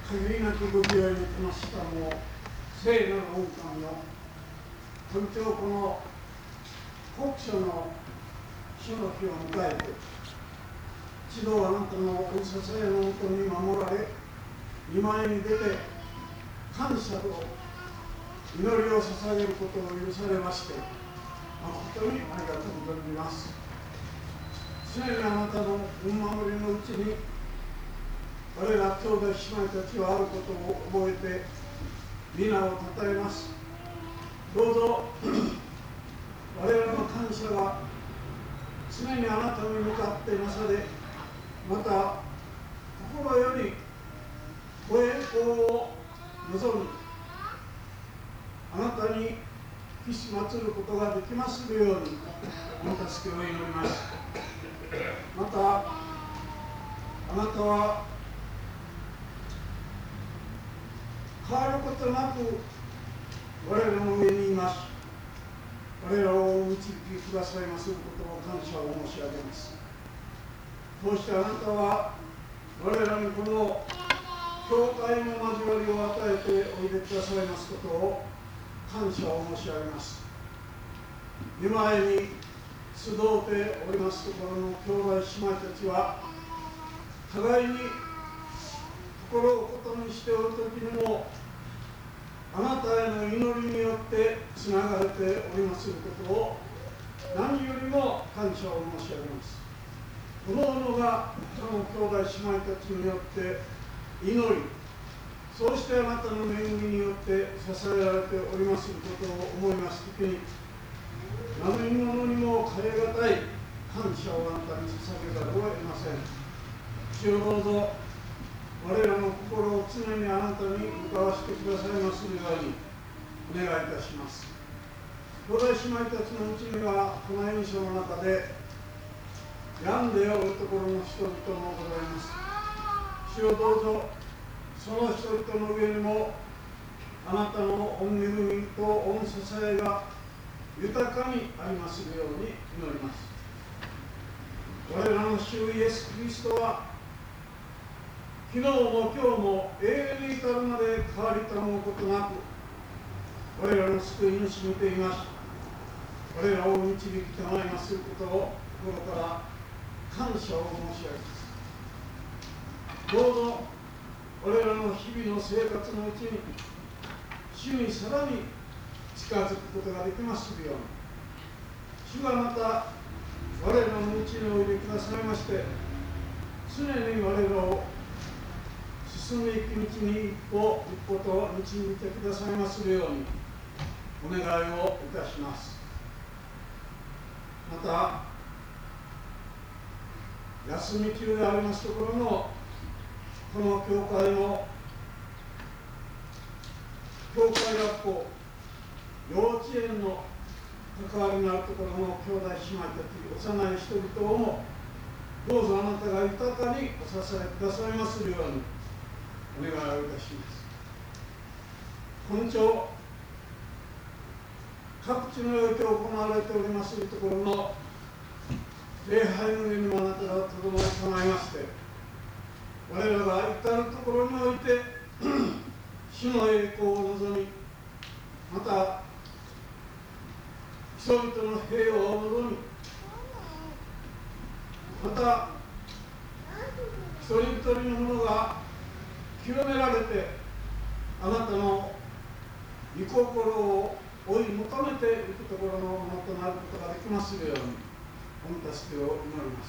限りなくご自愛に来ましたも聖なる御神よ、本当この国書の主の日を迎えて、一度あなたのお支えのもとに守られ、御前に出て感謝と祈りを捧げることを許されまして、誠にありがとうございます。常にあなたの御守りのうちに、我ら兄弟姉妹たちはあることを覚えて皆をたたえます。どうぞ我らの感謝は常にあなたに向かってなされ、また心よりご栄光を望み、あなたにひしまつることができますようにお助けを祈ります。またあなたは変わることなく我らの上にいます。我らをお導きくださいますことを感謝を申し上げます。こうしてあなたは我らにこの教会の交わりを与えておいでくださいますことを感謝を申し上げます。御前に集っておりますところの兄弟姉妹たちは、互いに心をことにしておるときにもあなたへの祈りによってつながれておりますことを何よりも感謝を申し上げます。各々が他の兄弟姉妹たちによって祈り、そうしてあなたの恵みによって支えられておりますことを思いますときに、何者にも代え難い感謝をあなたに捧げざるを得ません。主よ、どうぞ我らの心を常にあなたに向かわせてくださいますようにお願いいたします。兄弟姉妹たちのうちにはこの演書の中で病んでおるところの人々もございます。主よ、どうぞその人々の上にもあなたの御恵みと御支えが豊かにありますように祈ります。我らの主イエス・キリストは昨日も今日も永遠に至るまで変わりたむことなく我らの救いにしみています。我らを導きたまいますことを心から感謝を申し上げます。どうぞ我らの日々の生活のうちに主にさらに近づくことができますように、主がまた我らのうちにおいでくださいまして、常に我らを進むべき道に一歩一歩と導いてくださいますようにお願いをいたします。また休み中でありますところのこの教会の教会学校、幼稚園の関わりのあるところの兄弟姉妹たち、幼い人々をもどうぞあなたが豊かにお支えくださいますようにお願いをいたします。今朝各地のように行われておりますところの礼拝の上にもあなたがとどまりたまいまして、我らが至るところにおいて主の栄光を望み、また人々の平和を望み、また一人一人のものが清められてあなたの御心を追い求めていくところのものとなることができますように御助けを祈ります。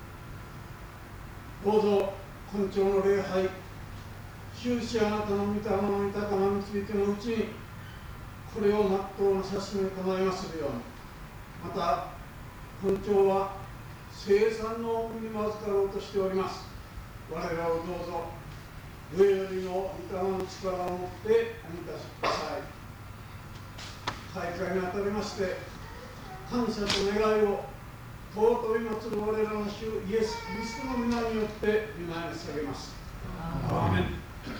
どうぞ今朝の礼拝、終始あなたの御霊の豊かな導きのうちにこれを全うなさしめたまいますように、また今朝は聖餐の奥にも預かろうとしております。我らをどうぞ上よりの御霊の力を持ってお満たしください。大会にあたりまして感謝と願いを尊い祭る我らの主イエス・キリストの皆によって御前に捧げます。アーメン。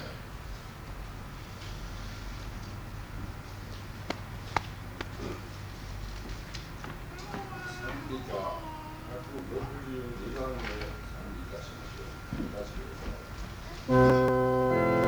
賛美歌162番を賛美いたしましょう。お立ちください。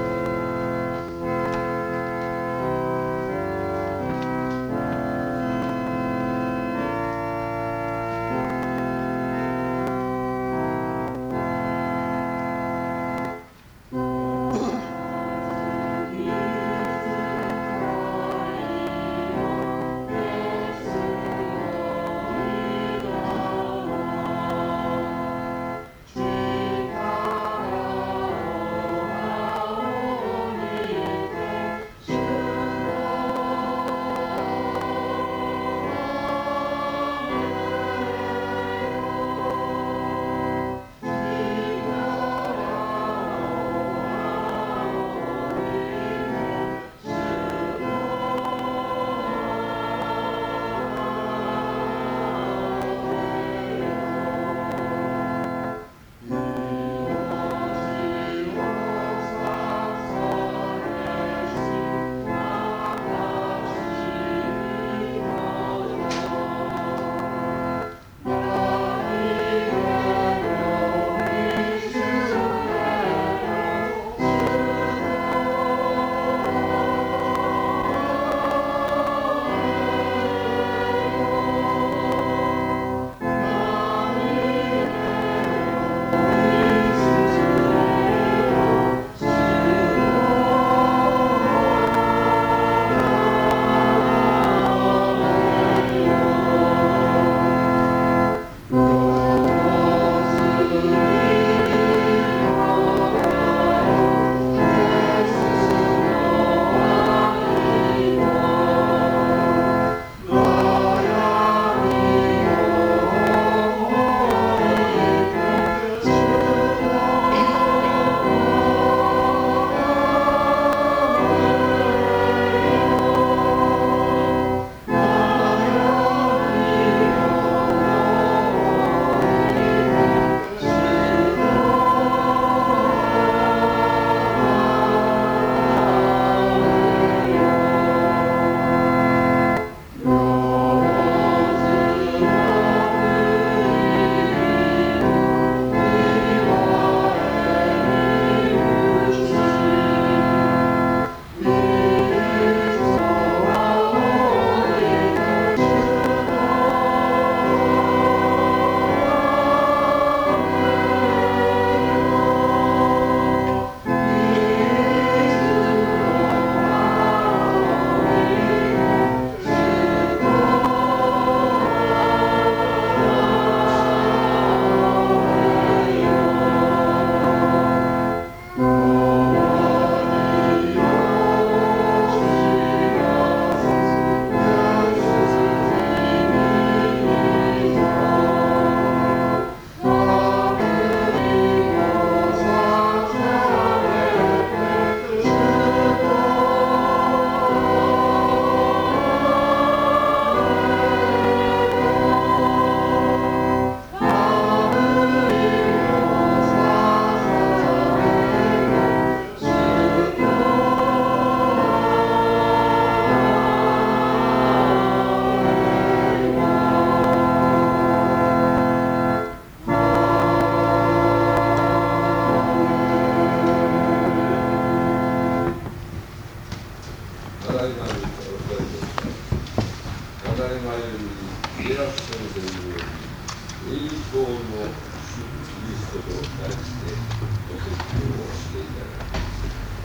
だいまよりお伝えいたします。ただいまより家康先生により栄光の主キリストと題してご説教をしていただきます。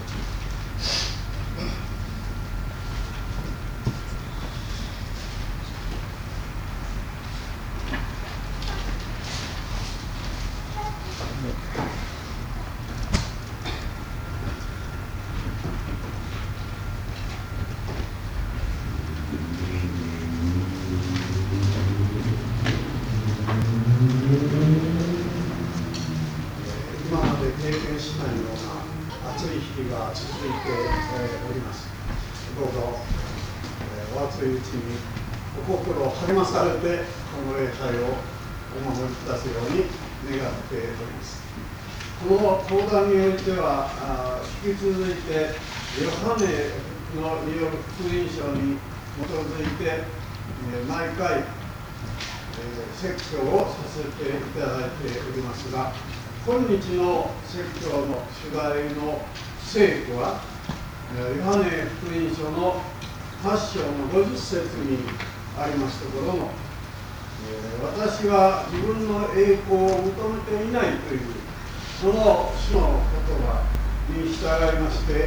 今まで経験しないような暑い日々が続いております。どうぞ、お暑いうちにお心を励まされてこの礼拝をお守りくださるように願っております。この講談においては引き続いてヨハネのによる福音書に基づいて毎回説教をさせていただいておりますが、今日の説教の主題の聖句はヨハネ福音書の8章の50節にありますところの私は自分の栄光を求めていないというその主の言葉に従いまして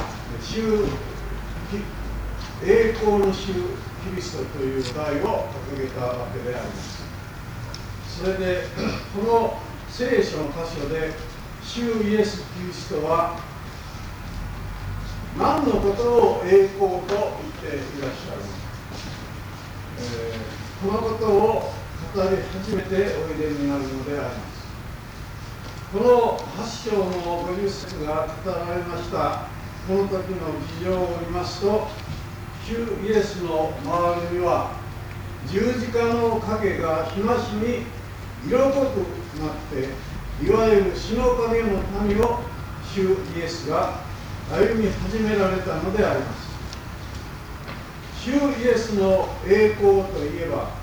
栄光の主キリストという題を掲げたわけであります。それでこの聖書の箇所で主イエス・キリストは何のことを栄光と言っていらっしゃるのか、このことを語り始めておいでになるのであります。この8章の50節が語られましたこの時の事情を見ますと、主イエスの周りには十字架の影が日増しに色濃くなって、いわゆる死の影の民を主イエスが歩み始められたのであります。主イエスの栄光といえば、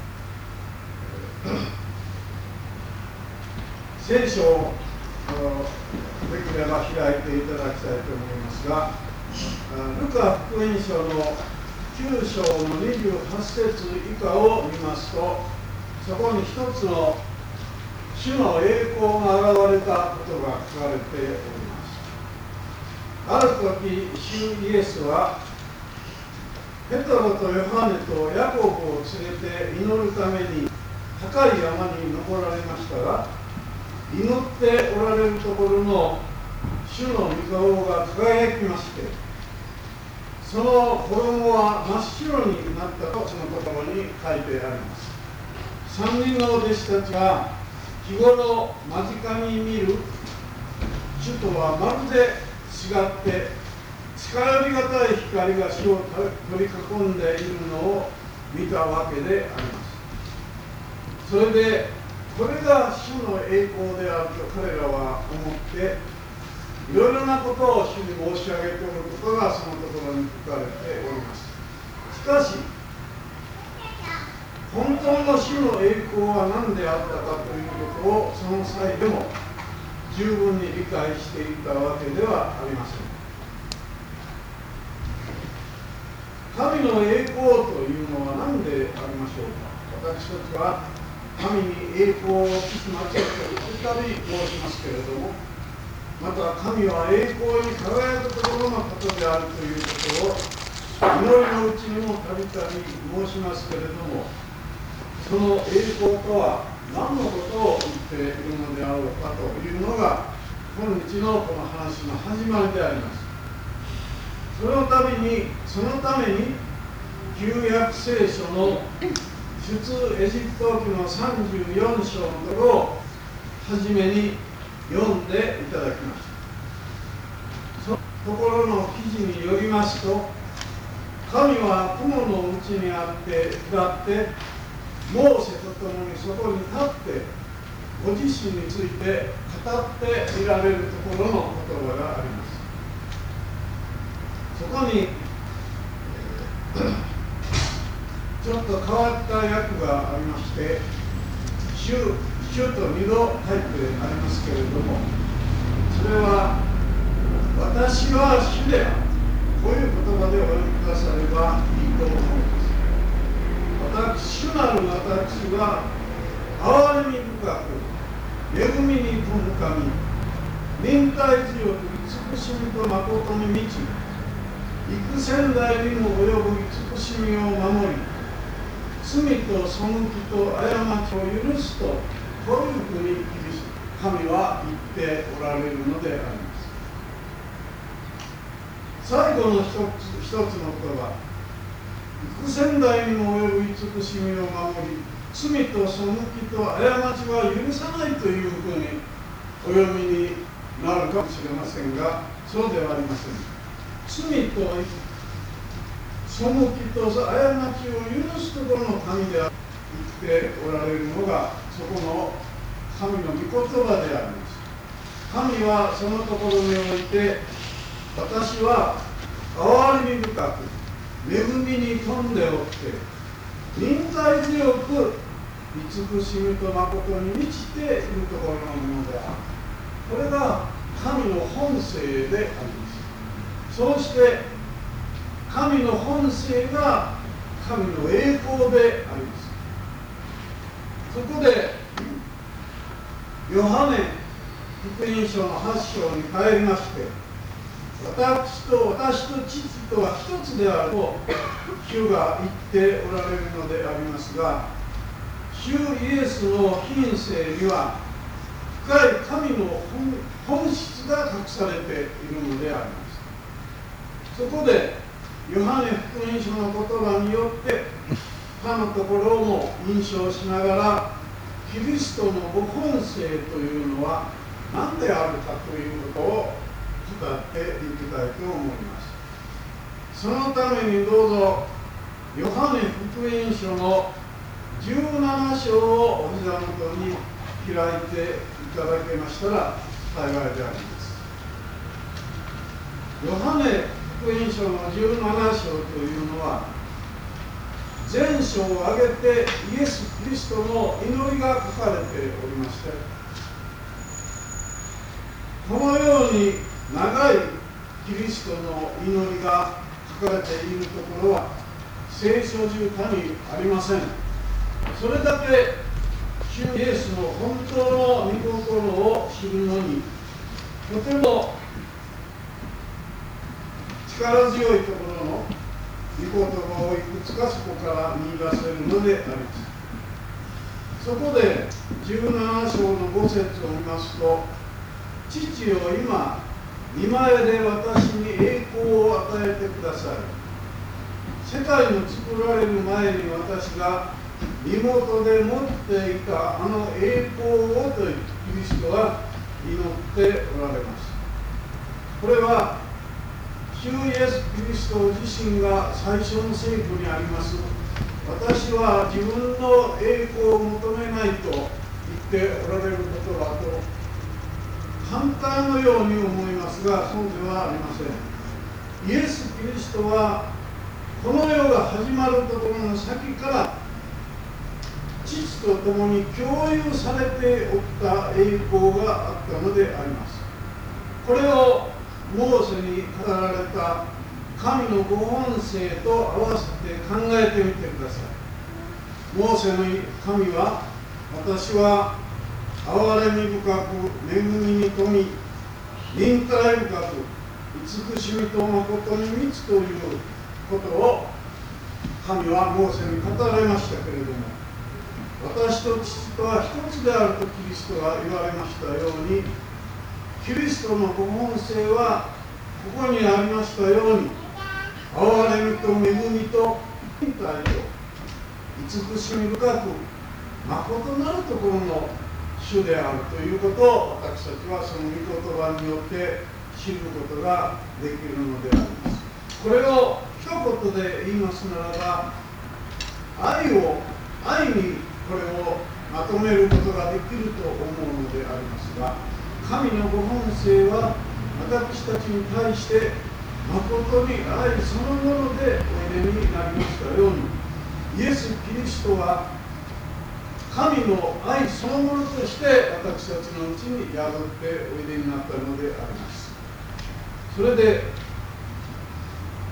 聖書をできれば開いていただきたいと思いますが、ルカ福音書の9章の28節以下を見ますと、そこに一つの主の栄光が現れたことが書かれております。ある時、主イエスはペトロとヨハネとヤコブを連れて祈るために高い山に登られましたが、祈っておられるところの主の御顔が輝きまして、その衣は真っ白になったとその言葉に書いてあります。三人の弟子たちが日頃間近に見る主とはまるで違って近寄りがたい光が主を取り囲んでいるのを見たわけであります。それでこれが主の栄光であると彼らは思っていろいろなことを主に申し上げておることがそのところに書かれております。しかし本当の主の栄光は何であったかということをその際でも十分に理解していたわけではありません。神の栄光というのは何でありましょうか。私たちは神に栄光を期しますと再び申しますけれども、また神は栄光に輝くところのことであるということを祈りのうちにもたびたび申しますけれども、その栄光とは何のことを言っているのであろうかというのが今日のこの話の始まりであります。そのために旧約聖書の出エジプト記の34章のところを初めに読んでいただきました。そのところの記事によりますと、神は雲のうちにあって下ってモーセと共にそこに立ってご自身について語っていられるところの言葉があります。そこにちょっと変わった訳がありまして、主と2度書いてありますけれども、それは私は主である、 こういう言葉でお読みくださればいいと思います。主なる私は憐れみ深く恵みに富む神、忍耐強く慈しみと誠に満ち、幾千代にも及ぶ慈しみを守り、罪と背きと過ちを許すと、こういうふうに神は言っておられるのであります。最後の一つの言葉、幾千代にも及ぶ慈しみを守り、罪と背きと過ちは許さないというふうにお読みになるかもしれませんが、そうではありません。罪と背きと過ちを許すところの神である言っておられるのが、そこの神の御言葉であります。神はそのところにおいて、私は憐れみ深く恵みに富んでおって、忍耐強く慈しみと誠に満ちているところのものである。これが神の本性であります。そうして神の本性が神の栄光であります。そこでヨハネ福音書の8章に帰りまして、私と父とは一つであると主が言っておられるのでありますが、主イエスの品性には深い神の本質が隠されているのであります。そこでヨハネ福音書の言葉によって他のところも印象しながら、キリストのご本性というのは何であるかということを語っていきたいと思います。そのためにどうぞヨハネ福音書の17章をお膝元に開いていただけましたら幸いであります。ヨハネ福音書の17章というのは、全章を挙げてイエス・キリストの祈りが書かれておりまして、このように長いキリストの祈りが書かれているところは聖書中他にありません。それだけ主イエスの本当の御心を知るのにとても力強いところの御言葉をいくつかそこから見出せるのであります。そこで17章の5節を見ますと、父よ、今御前で私に栄光を与えてください。世界の作られる前に私が身元で持っていたあの栄光をとキリストは祈っておられます。これは主イエス・キリスト自身が最初の聖句にあります、私は自分の栄光を求めないと言っておられることだと反対のように思いますが、そうではありません。イエス・キリストはこの世が始まるところの先から父と共に共有されておった栄光があったのであります。これをモーセに語られた神のご本性と合わせて考えてみてください。モーセの神は、私は憐れみ深く恵みに富み忍耐深く慈しみと誠に満ちということを神はモーセに語られましたけれども、私と父とは一つであるとキリストが言われましたように、キリストのご本性はここにありましたように、憐れみと恵みと忍耐と慈しみ深く誠なるところの主であるということを、私たちはその御言葉によって知ることができるのであります。これを一言で言いますならば、愛にこれをまとめることができると思うのでありますが、神のご本性は私たちに対して誠に愛そのものでおいでになりましたように、イエス・キリストは神の愛そのものとして私たちのうちに宿っておいでになったのであります。それで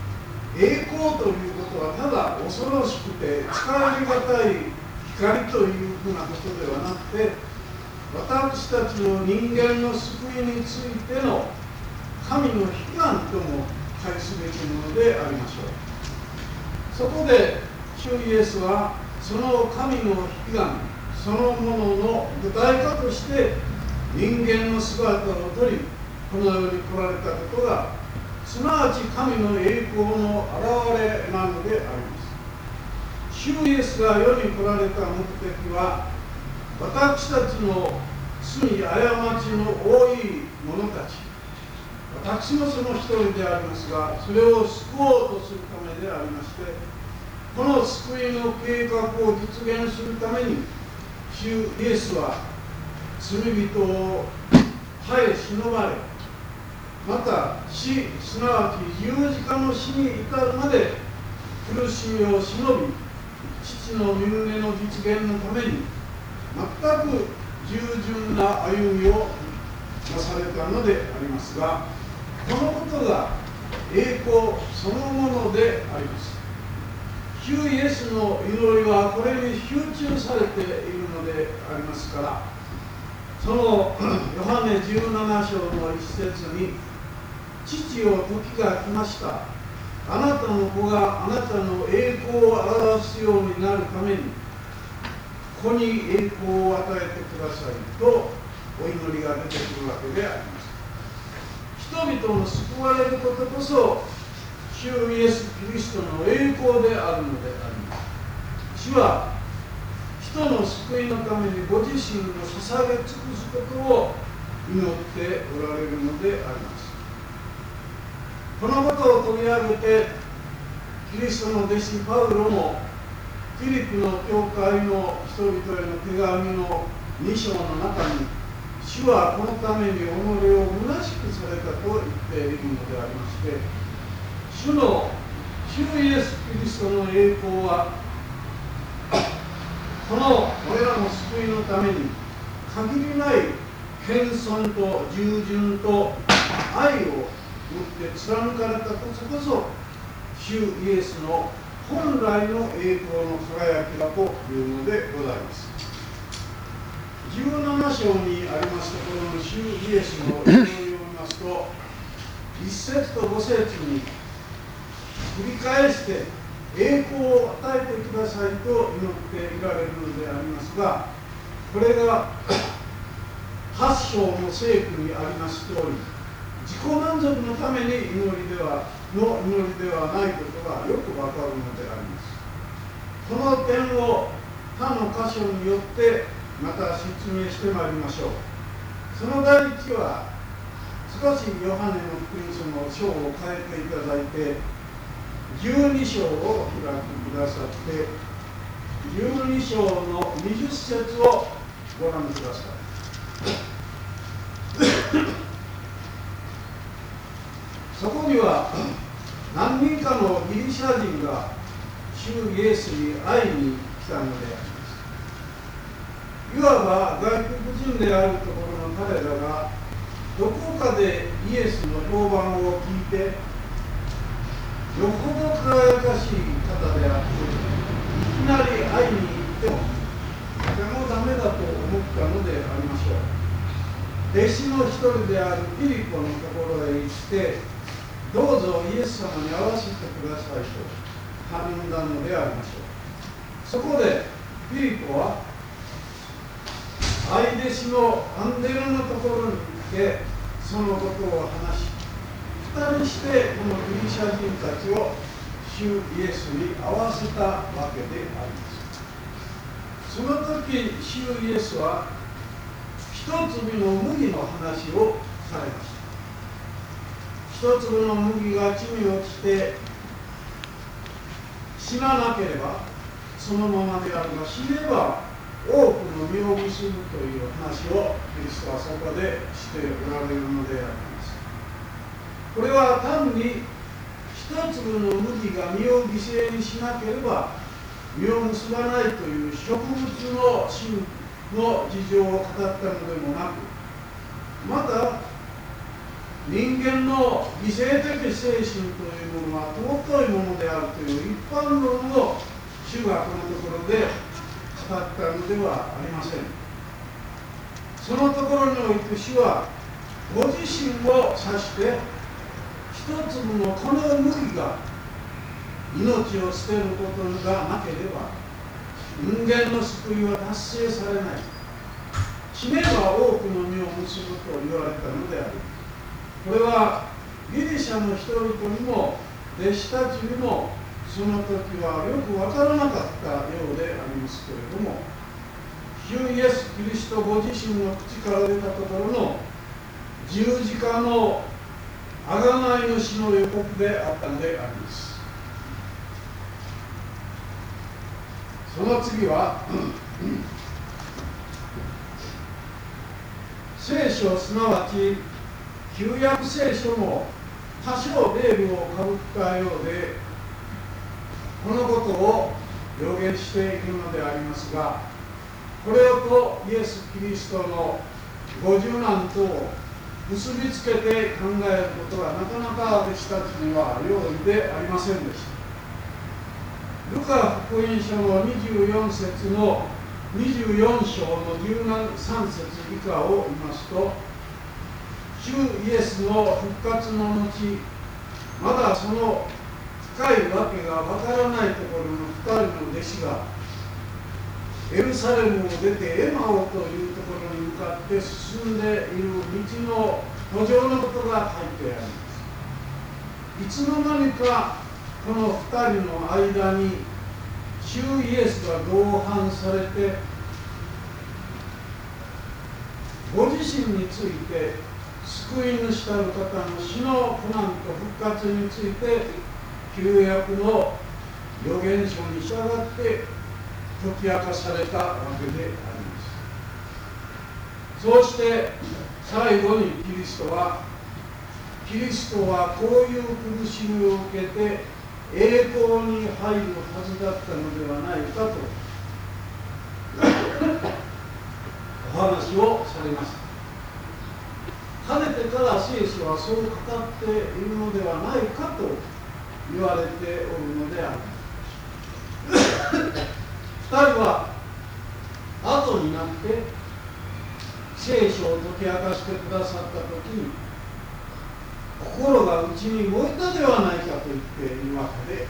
光ということはただ恐ろしくて使いがたい光というふうなことではなくて、私たちの人間の救いについての神の悲願とも解すべきものでありましょう。そこで主イエスはその神の悲願そのものの具体化として人間の姿をとりこの世に来られたことが、すなわち神の栄光の現れなのであります。主イエスが世に来られた目的は、私たちの罪過ちの多い者たち、私もその一人でありますが、それを救おうとするためでありまして、この救いの計画を実現するために、主イエスは罪人を耐え忍ばれ、また死、すなわち十字架の死に至るまで苦しみを忍び、父の御胸の実現のために全く従順な歩みをなされたのでありますが、このことが栄光そのものであります。主イエスの祈りはこれに集中されているのでありますから、そのヨハネ17章の一節に、父よ時が来ました、あなたの子があなたの栄光を表すようになるために子に栄光を与えてくださいとお祈りが出てくるわけであります。人々の救われることこそ主イエス・キリストの栄光であるのであります。主は人の救いのためにご自身を捧げ尽くすことを祈っておられるのであります。このことを取り上げてキリストの弟子パウロもフィリピの教会の人々への手紙の2章の中に、主はこのために己を虚しくされたと言っているのでありまして、主イエス・キリストの栄光はこの俺らの救いのために限りない謙遜と従順と愛を持って貫かれたこそ主イエスの本来の栄光の輝きだというのでございます。17章にありますところの主イエスの祈りを読みますと、1節と5節に繰り返して栄光を与えてくださいと祈っていられるのでありますが、これが8章の聖句にありますとおり、自己満足のために祈りではないことがよくわかるのであります。この点を他の箇所によってまた説明してまいりましょう。その第一は、少しヨハネの福音書の章を変えていただいて12章を開いてくださって、12章の20節をご覧ください。そこには何人かのギリシャ人が主イエスに会いに来たのであります。いわば外国人であるところの彼らがどこかでイエスの評判を聞いて、よほど輝かしい方であって、いきなり会いに行ってもとてもダメだと思ったのでありましょう。弟子の一人であるピリポのところへ行って、どうぞイエス様に会わせてくださいと頼んだのでありましょう。そこでピリポは愛弟子のアンデレのところに行ってそのことを話し、2人してこのギリシャ人たちを主イエスに会わせたわけであります。その時主イエスは一粒の麦の話をされました。一粒の麦が地に落ちて死ななければそのままであるが、死ねば多くの実を結ぶという話をキリストはそこでしておられるのであります。これは単に一粒の麦が実を犠牲にしなければ実を結ばないという植物の真の事情を語ったのでもなく、また人間の犠牲的精神というものは尊いものであるという一般論を主がこのところで語ったのではありません。そのところにおいて主はご自身を指して一粒のこの麦が命を捨てることがなければ人間の救いは達成されない。死ねば多くの実を結ぶと言われたのである。これはギリシャの人々にも弟子たちにもその時はよくわからなかったようでありますけれども、主イエス・キリストご自身の口から出たところの十字架の贖いの死の予告であったのであります。その次は聖書、すなわち旧約聖書も多少ベールをかぶったようでこのことを予言しているのでありますが、これをとイエス・キリストのご受難と結びつけて考えることはなかなか弟子たちには容易でありませんでした。ルカ福音書の24節の24章の13節以下を見ますと、主イエスの復活の後、まだその深いわけがわからないところの2人の弟子がエルサレムを出てエマオというところに向かって進んでいる道の途上のことが書いてあります。いつの間にかこの2人の間に主イエスが同伴されて、ご自身について救い主たる方の死の苦難と復活について旧約の預言書に従って解き明かされたわけであります。そうして最後にキリストはこういう苦しみを受けて栄光に入るはずだったのではないかとお話をされました。かねてから聖書はそう語っているのではないかと言われておるのであります。2人は後になって聖書を解き明かしてくださったときに心が内に燃えたではないかと言っているわけであり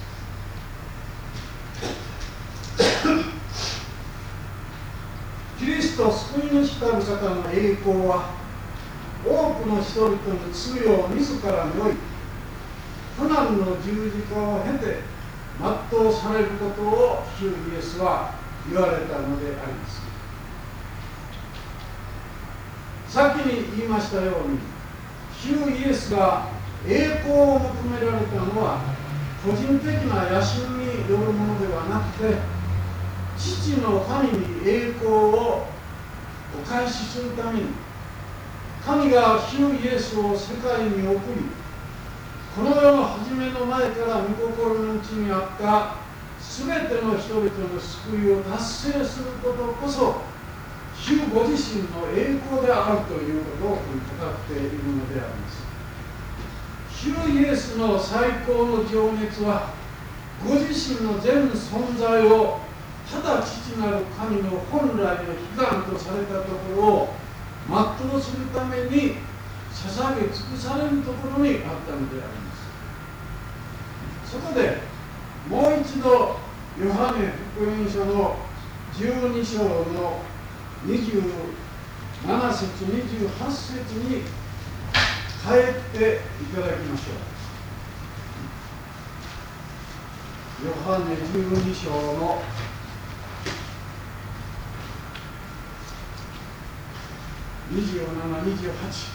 ます。キリスト救い主たる方の栄光は多くの人々の罪を自らに負い苦難の十字架を経て全うされることを主イエスは言われたのであります。先に言いましたように、主イエスが栄光を求められたのは個人的な野心によるものではなくて、父の神に栄光をお返しするために神が主イエスを世界に送り、この世の初めの前から御心のうちにあったすべての人々の救いを達成することこそ主ご自身の栄光であるということを語っているのであります。主イエスの最高の情熱はご自身の全存在をただ父なる神の本来の悲願とされたところを全うするために捧げ尽くされるところにあったのであります。そこでもう一度ヨハネ福音書の12章の27節28節に帰っていただきましょう。ヨハネ12章の27、28。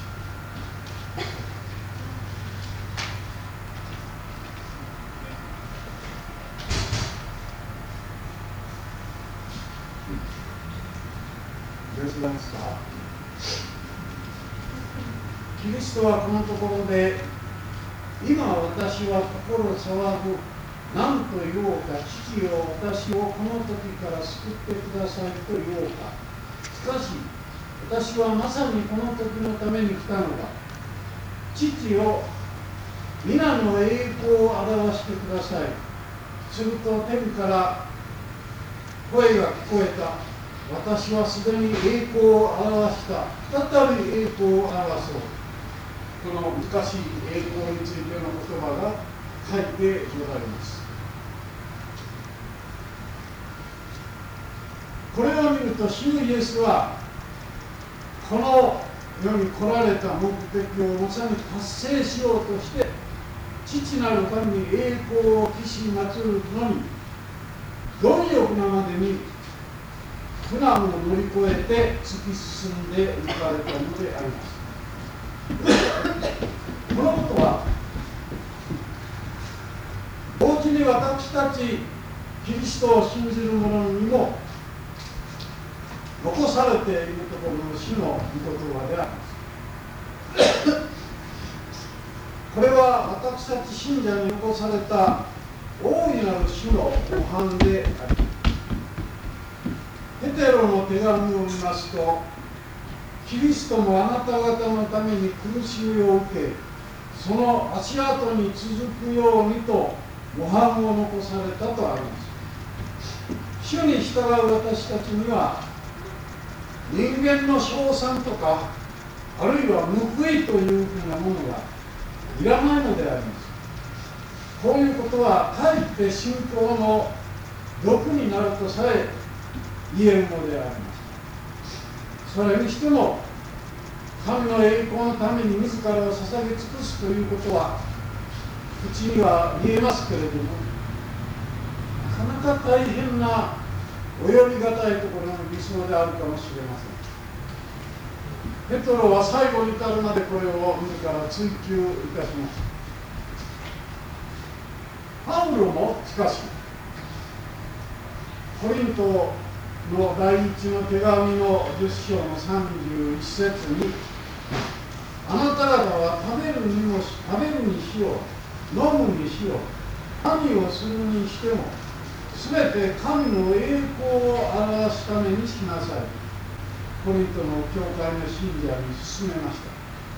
キリストはこのところで、今私は心騒ぐ、何と言おうか、父よ、私をこの時から救ってくださいと言おうか。しかし私はまさにこの時のために来たのだ。 父よ、皆の栄光を表してください。すると天から声が聞こえた。私はすでに栄光を表した。再び栄光を表そう。この難しい栄光についての言葉が書いてございます。これを見ると、主イエスはこの世に来られた目的をまさに達成しようとして、父なる神に栄光を期し祀るのに貪欲なまでに苦難を乗り越えて突き進んでいかれたのであります。このことは同時に私たちキリストを信じる者にも残されているところの主の御言葉であります。これは私たち信者に残された大いなる主の模範であり、ペテロの手紙を見ますと、キリストもあなた方のために苦しみを受け、その足跡に続くようにと模範を残されたとあります。主に従う私たちには、人間の称賛とか、あるいは報いというふうなものがいらないのであります。こういうことはかえって信仰の毒になるとさえ言えるのであります。それにしても、神の栄光のために自らを捧げ尽くすということは口には言えますけれども、なかなか大変な及びがたいところの理想であるかもしれません。ペトロは最後に至るまでこれを自ら追求いたしました。パウロもしかし、コリントの第一の手紙の10章の31節に、あなた方は食べるにしよう、飲むにしよう、何をするにしても、すべて神の栄光を表すためにしなさい。コリントの教会の信者に勧めました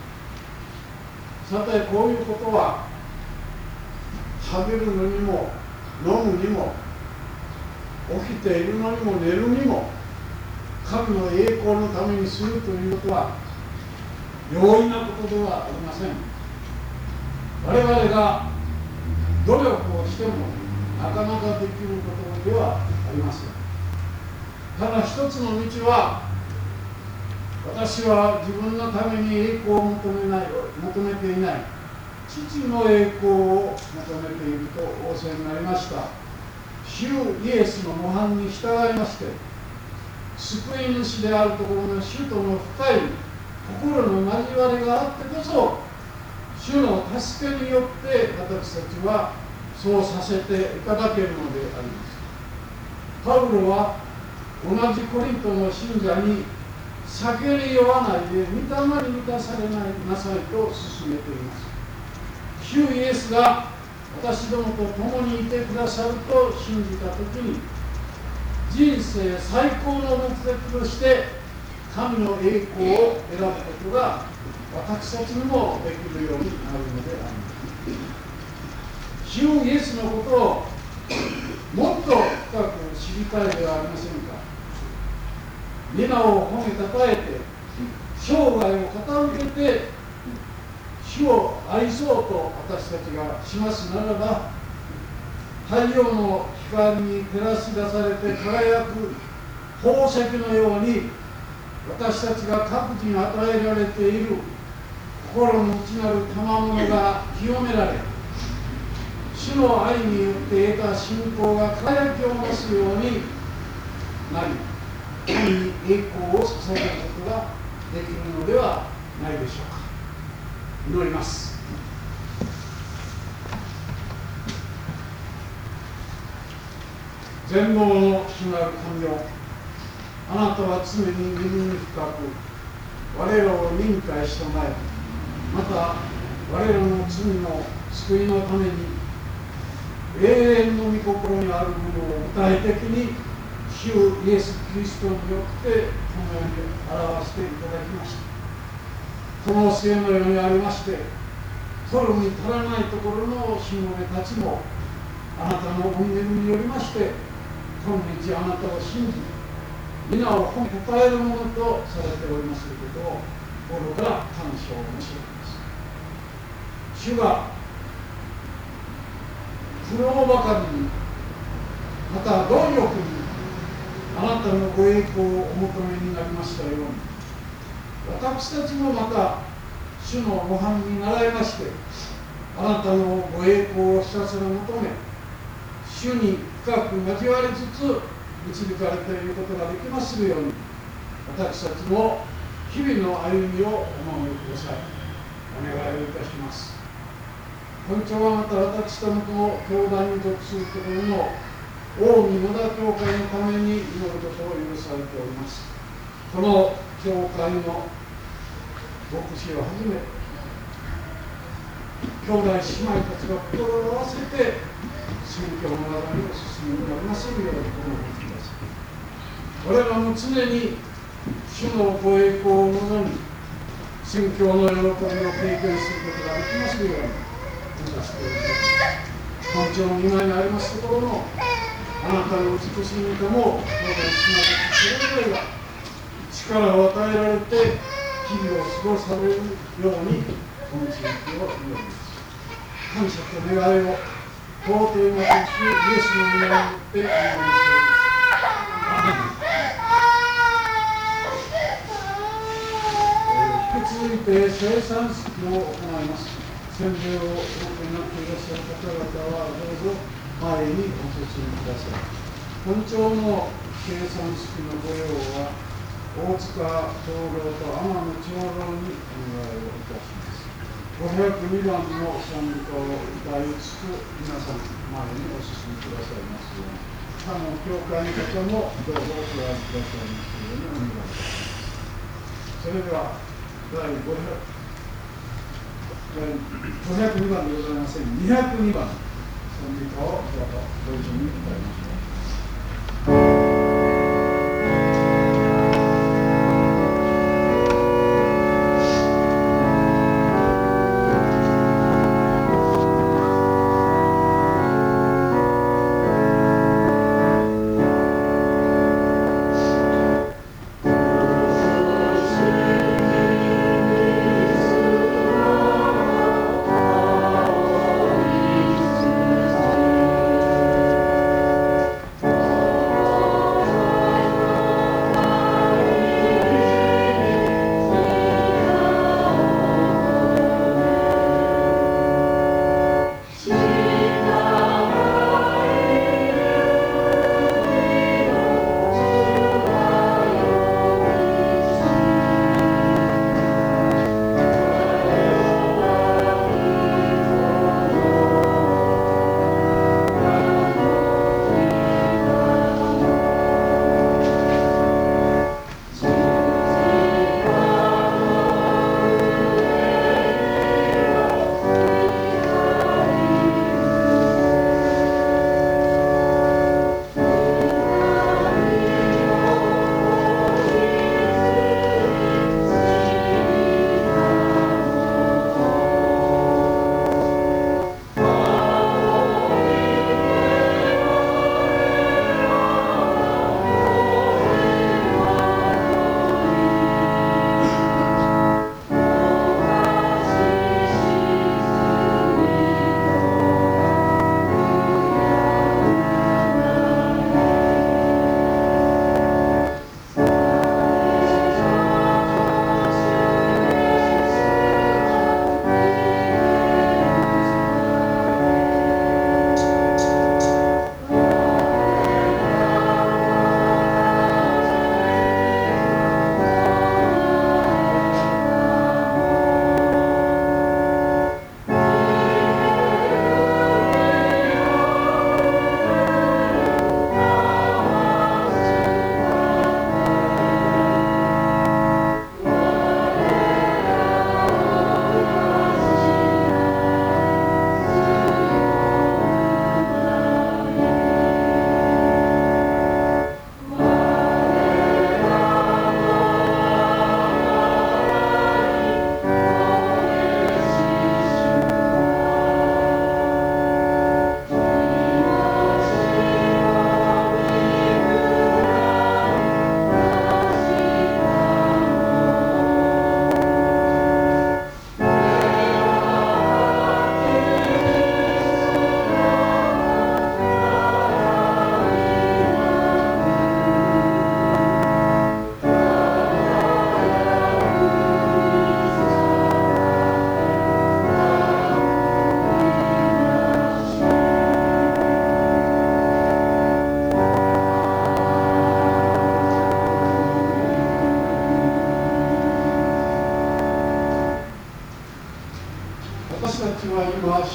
。さて、こういうことは食べるのにも飲むにも起きているのにも寝るにも神の栄光のためにするということは容易なことではありません。我々が努力をしてもなかなかできることではありません。ただ一つの道は、私は自分のために栄光を求めていない、父の栄光を求めていると仰せになりました。主イエスの模範に従いまして、救い主であるところの主との深い心の交わりがあってこそ、主の助けによって私たちはそうさせていただけるのであります。パウロは同じコリントの信者に、酒に酔わないで御霊に満たされなさいと勧めています。主イエスが私どもと共にいてくださると信じたときに、人生最高の目的として神の栄光を選ぶことが私たちにもできるようになるのであります。主イエスのことをもっと深く知りたいではありませんか。皆を褒めたたえて、生涯を傾けて主を愛そうと私たちがしますならば、太陽の光に照らし出されて輝く宝石のように、私たちが各自に与えられている心の内なる賜物が清められ、主の愛によって得た信仰が輝きを増すようになり、神に栄光を捧げることができるのではないでしょうか。祈ります。全能の主なる神よ、あなたは常に耳に深く我らを忍耐しておられ、また我らの罪の救いのために永遠の御心にあるものを具体的に主イエス・キリストによってこのように表していただきました。この教えのようにありまして、 取るに足らないところのしもべたちもあなたのお恵みによりまして今日あなたを信じ皆を褒めたたえるものとされておりますことを心から感謝を申し上げます。主が苦労ばかりにまた貪欲にあなたのご栄光をお求めになりましたように私たちもまた主の模範に倣いましてあなたのご栄光をひたすら求め主に深く交わりつつ導かれていることができますように私たちも日々の歩みをお守りください。お願いをいたします。本庁はまた私どもと教団に属するところの近江野田教会のために祈ることを許されております。この教会の牧師をはじめ兄弟姉妹たちが心を合わせて宣教の中に進んでおりますようにお願いください。我らも常に主のご栄光を望み宣教の喜びを経験することができますように目指しております。本庁の今にありますところのあなたの美しい御霊も兄弟姉妹たちそれぞれが力を与えられて日々を過ごされるようにこの地域を祈ります。感謝と願いを尊いなき主イエスの皆によってお祈りしております。引き続いて聖餐式を行います。洗礼をお持ちになっていらっしゃる方々はどうぞ前にお進みください。本庁の聖餐式の御用は大塚長老と天野長老にお願いをいたします。502番の賛美歌を歌いつつ皆さん前にお進みくださいますように他の教会の方もどうぞお加えくださいますようにお願いいたします。それでは第502番でございません202番賛美歌をどうぞご一緒に歌いましょう。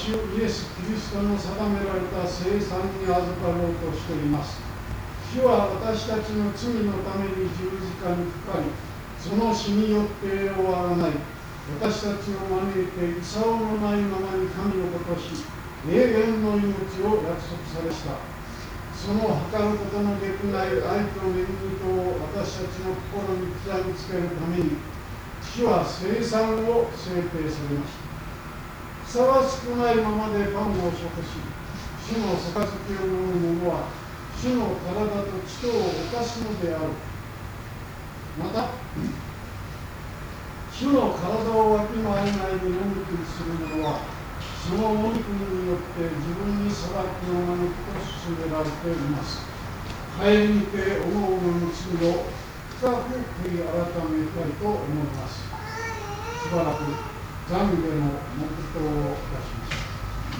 主イエス・キリストの定められた聖餐に預かろうとしています。主は私たちの罪のために十字架にかかり、その死によって終わらない私たちを招いて操のないままに神の子とし、永遠の命を約束されました。その測ることのできない愛と恵みとを私たちの心に刻みつけるために、主は聖餐を制定されました。ふさわしくないままでパンを食し、主の杯を飲む者は、主の体と血とを犯すのである。また、主の体をわきまえないで飲む気にする者は、そのお肉によって自分に裁きを招くと勧められています。帰りにておのおのの罪を深く悔い改めたいと思います。しばらく懺悔の黙祷をいたします。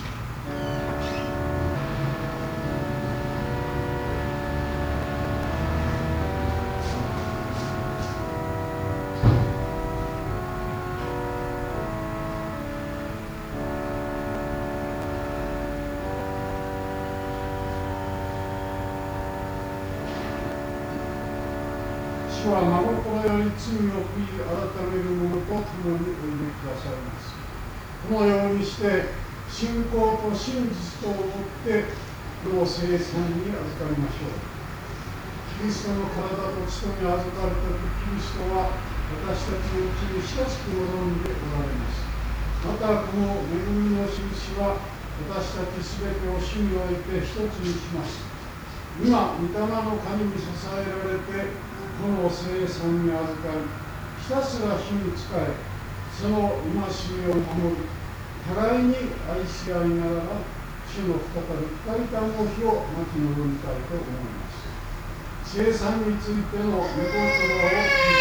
主は真心より罪を悔い改める者と共においでくださいます。このようにして信仰と真実とをもってこの聖餐に預かりましょう。キリストの体と血とに預かるとき、キリストは私たちのうちに親しく望んでおられます。またこの恵みの印は私たちすべてを主において一つにします。今、御霊の神に支えられてこの聖餐に預かり、ひたすら主に仕え、その戒めを守り、互いに愛し合いながら、主の再び光りたる日を待ち望みたいと思います。聖餐についての御言葉を聞いてくださ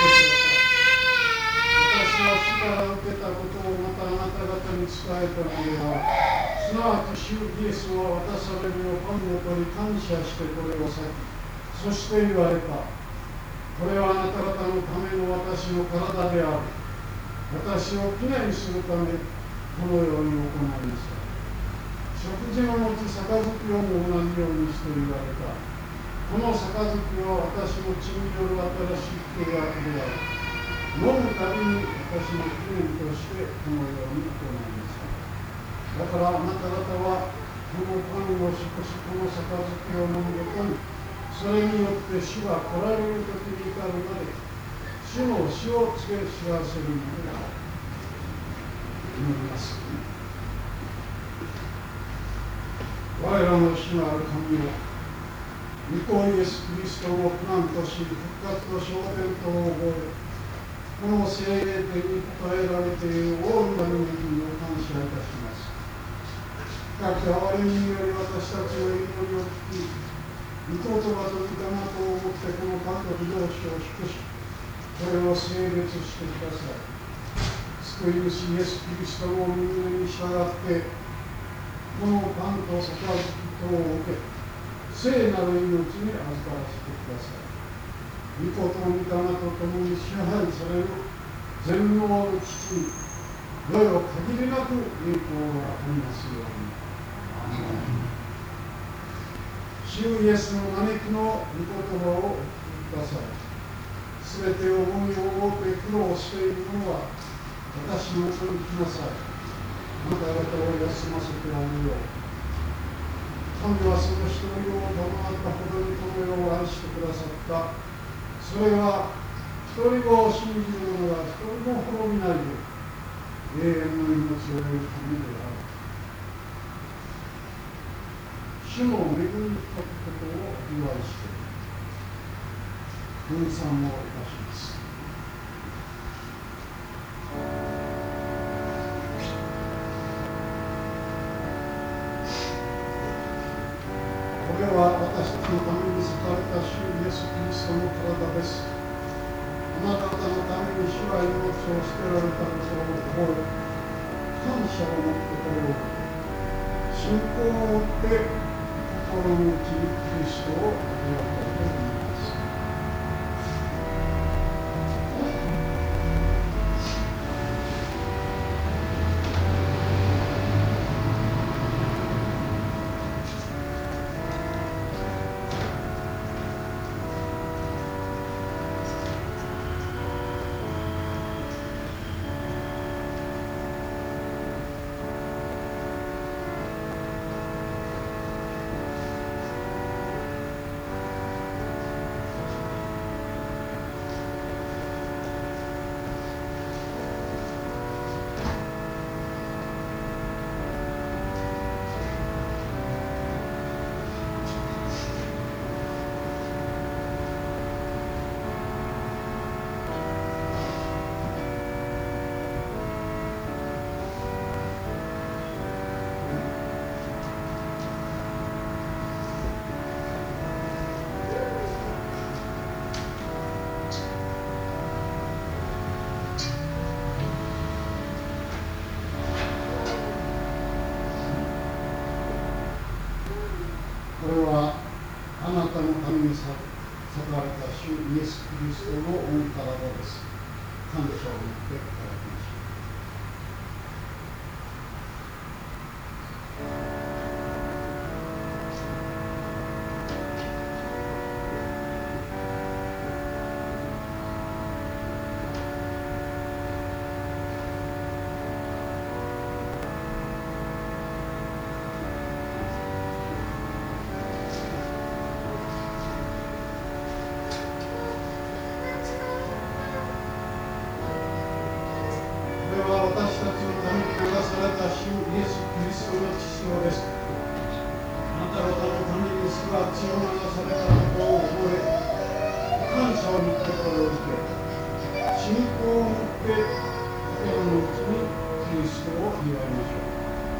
い。私は主から受けたことをまたあなた方に伝えたのでは、すなわち主イエスは渡されるのパンを取り感謝してこれを裂き、そして言われた。これはあなた方のための私の体である。私を記念するため、このように行いました。食事の後、杯をも同じようにして言われた。この杯は私の血による新しい契約である。飲むたびに私の記念としてこのように行いました。だからあなた方は、このパンをしこし、この杯を飲むごとに、それによって主が来られる時に至るまで主の死を告げ知らせるのである。祈ります。我らの主なる神よ、御子イエス・キリストを苦難とし、復活と昇天とを覚え、この聖霊的に答えられている大いなる恵みを感謝いたします。深き憐れみにより私たちの祈りを聞き、御言葉と御霊とをもってこのパンと葡萄酒を祝し、これを聖別してください。救い主イエス・キリストの御胸に従って、このパンと杯とを受け、聖なる命に預からせてください。御子と御霊と共に支配される全能の父に、世よ限りなく栄光がありますように。アーメン。主イエスの招きの御言葉をください。すべて重みを負って苦労している者は、私のもとに来なさい。あなた方を休ませてあげよう。神はその一人を賜ったほどにこの世を愛してくださった。それは、一人子を信じる者が一人も滅びないで、永遠の命を得るためである。主の恵み深きことをお祝いして、分散をいたします。これは私たちのために裂かれた主イエス・キリストの体です。あなた方のために主が命を捨てられたことを覚え、感謝を持ってこれを信仰を持って心の内にキリストを味わったいと思います。 に裂かれた主イエス・キリストの御体です。感謝を持っていただきましょう。私たちのために流された主イエス・キリストの血潮です。あなた方のために主が血を流されたことを覚え、感謝を持ってこれを受け、信仰を持って心の内にキリストを祝いましょう。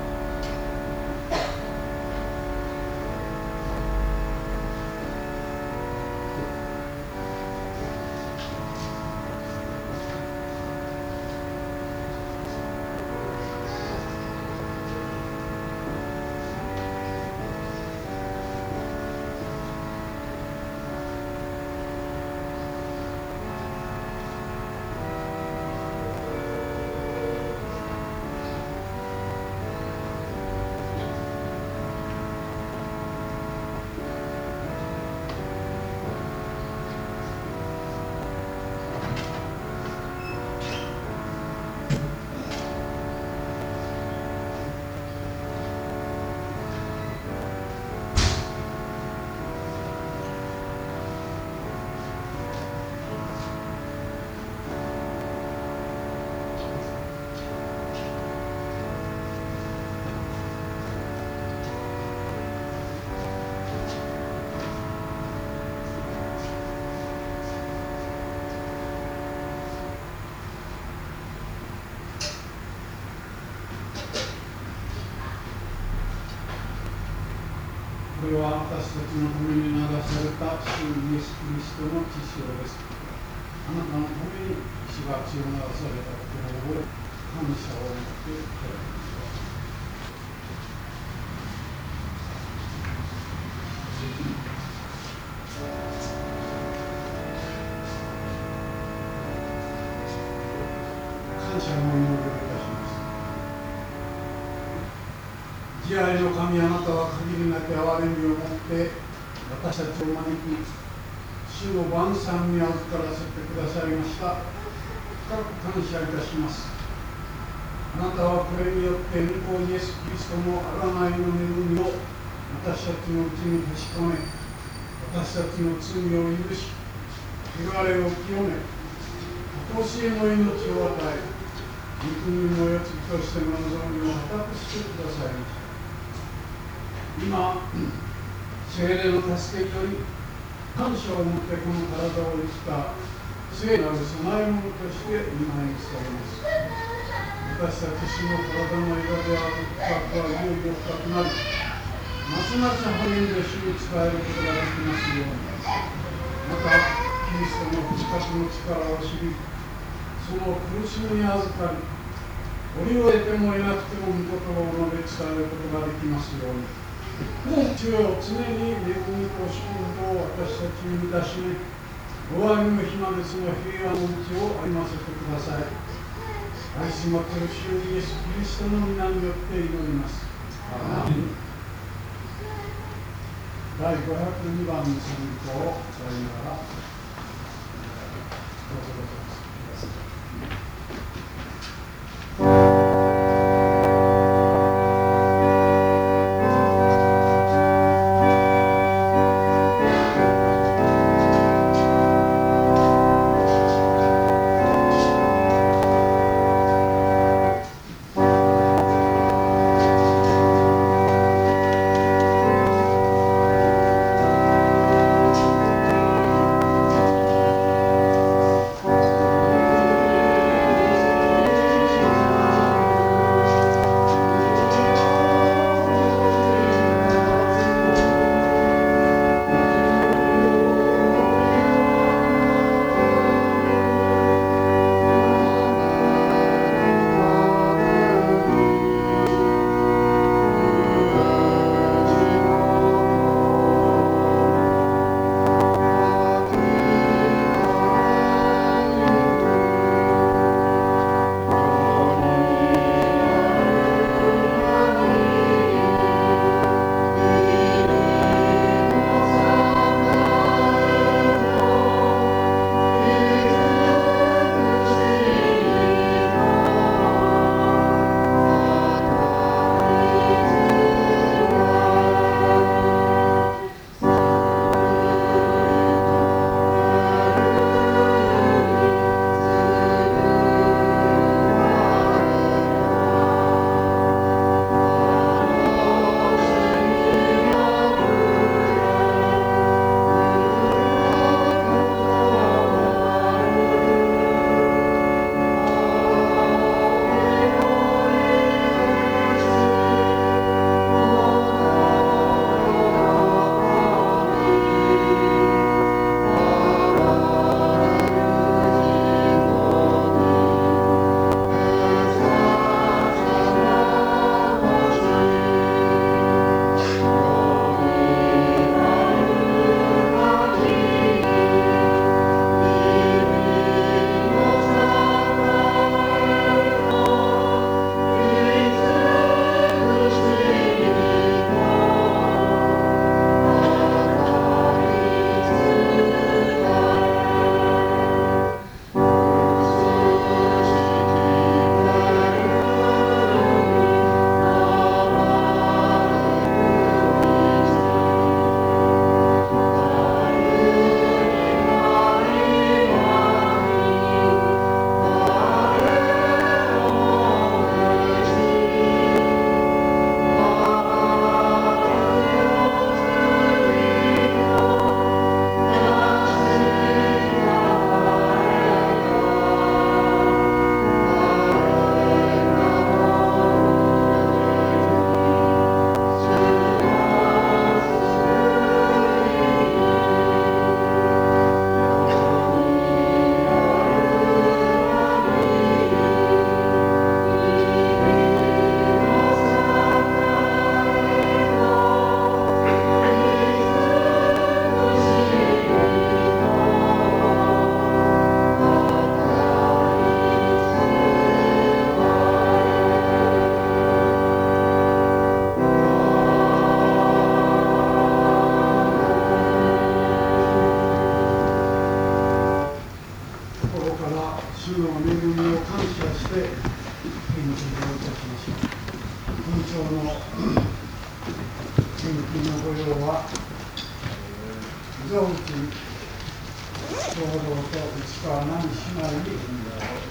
これは私たちのために流された主イエス・キリストの血潮です。あなたのために主が血を流されたことを感謝を持っていただきましょう。感謝の祈りをいたします。慈愛の神、あなたは限りなき憐れみを持って私たちを招き、主の晩餐に預からせてくださいました。深く感謝いたします。あなたはこれによって御子イエス・キリストの贖いの恵みを私たちのうちに確かめ、私たちの罪を許し、汚れを清め、常しえの命を与え、御国の世継ぎとしての望みを果たしてくださいました。今、聖霊の助けにより、感謝を持ってこの体を生きた聖なる供え物として今に伝えます。私たち主の体の枝である深くはいよいよ深くなり、ますます励んで主に仕えることができますように。また、キリストの復活の力を知り、その苦しみに預かり、折を得ても得なくても御言葉を述べ伝えることができますように。主よ、常に恵みと祝福を私たちに満たし、終わりの日までその平安の道を歩ませてください。愛しまつる主イエス・キリストの皆によって祈ります。アーメン。第502番の賛美歌を歌いながらどうぞください。 日の御用は、蔵内長老と市川何姉妹に運動を。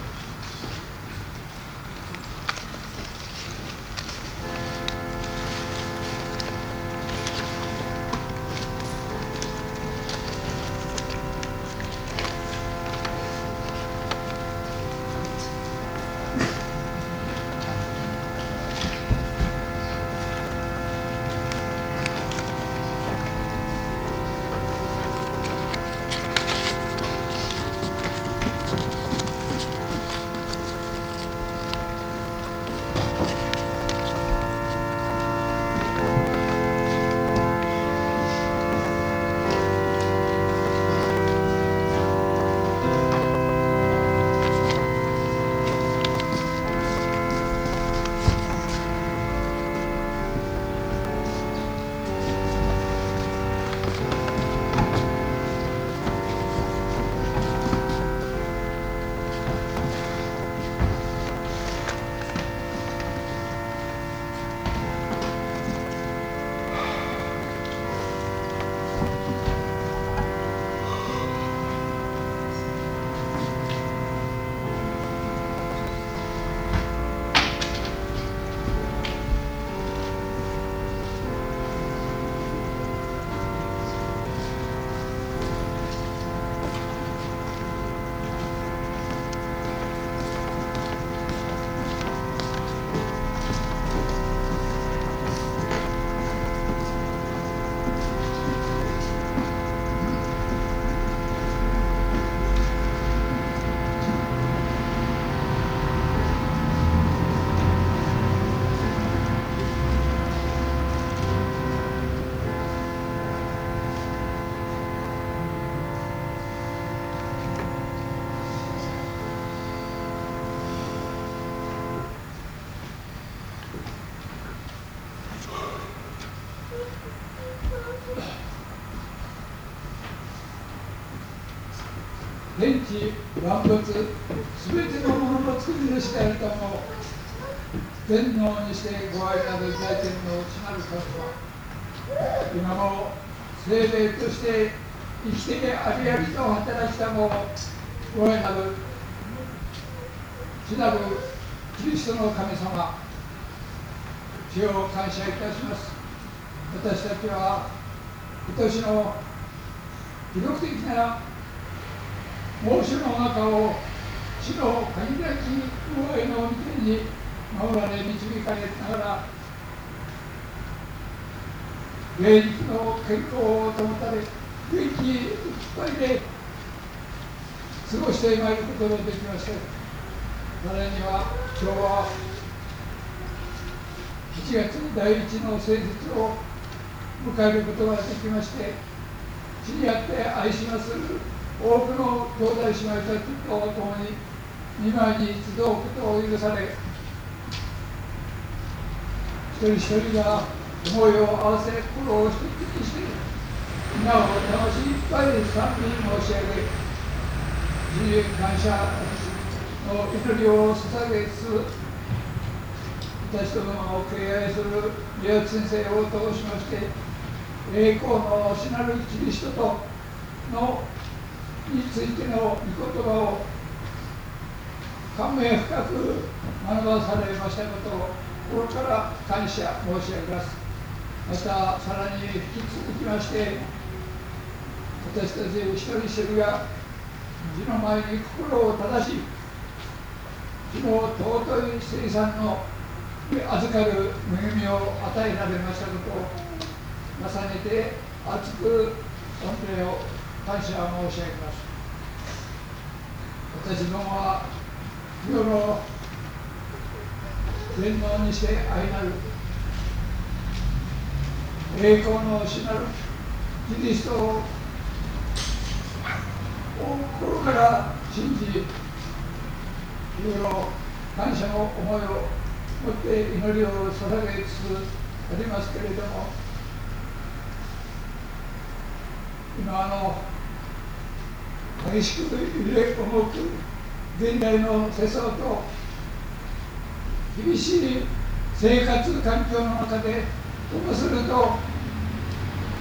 天地万物すべてのものの作り主であるとも天皇にしてご愛なる大天の内なる神は今も生霊として生きてありありと働きたもご愛なる主なるキリストの神様、主を感謝いたします。私たちは今年の記録的な猛暑の中を主の限りなきご愛の御手に守られ導かれながら霊肉の健康を保たれ元気いっぱいで過ごしてまいることができました。さらには今日は7月第一の聖日を迎えることができまして、主にあって愛します多くの兄弟姉妹たちと共に御前に集うことを許され、一人一人が思いを合わせ心を一つにして皆を楽しいっぱいで賛美申し上げ、主に感謝の祈りを捧げつつ、私どもを敬愛する宮内先生を通しまして栄光の主なるキリストとのについての御言葉を感銘深く学ばされましたことを心から感謝申し上げます。またさらに引き続きまして私たち一人一人が主の前に心を正し主の尊い聖餐の預かる恵みを与えられましたことを重ねて厚く御礼を感謝申し上げます。私どもは世の全能にして愛なる栄光の主なるキリストを心から信じ、いろいろ感謝の思いを持って祈りを捧げつつありますけれども、今激しく揺れ動く現代の世相と厳しい生活環境の中でともすると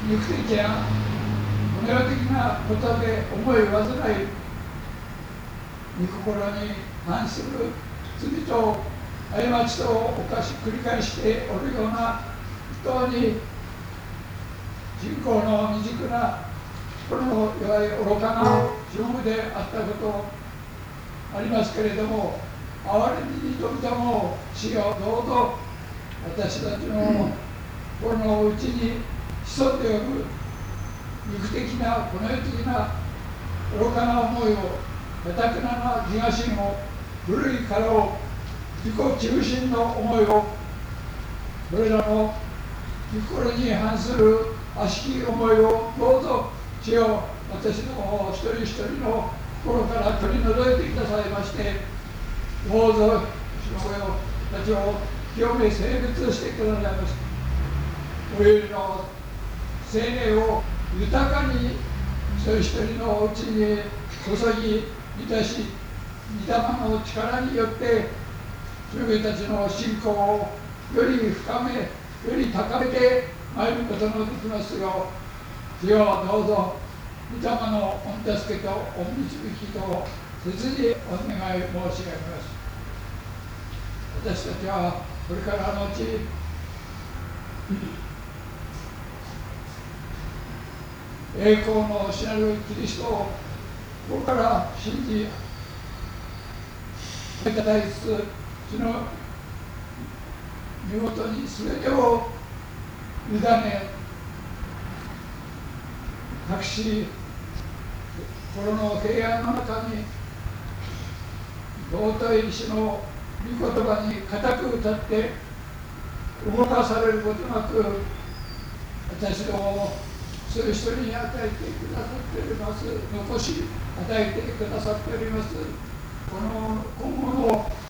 肉的なこの世的なことで思い煩い御心に反する罪と過ちと犯し繰り返しておるような本当に人口の未熟なこの弱い愚かな自分であったことありますけれども、哀れみに富みたも主よ、どうぞ私たちの心の内に潜んでおる肉的なこの世的な愚かな思いを、堅くなな自我心を、古い殻を、自己中心の思いを、それらの心に反する悪しき思いをどうぞ主よ、私の一人一人の心から取り除いてくださいまして、どうぞ主よ、たちを清め性別してくださいまして、およりの精霊を豊かに一人一人のうちに注ぎ満たし、御霊の力によって自分たちの信仰をより深め、より高めてまいることのできますよう、主よ、どうぞ御霊の御助けと御導きと切にお願い申し上げます。私たちはこれからのち栄光の主なるキリストをここから信じいただきつつ、主の見事に全てを委ね、隠し心の平安の中に尊い主の御言葉に固く立って動かされることなく、私ども一人一人に与えてくださっております、残し与えてくださっております、この今後の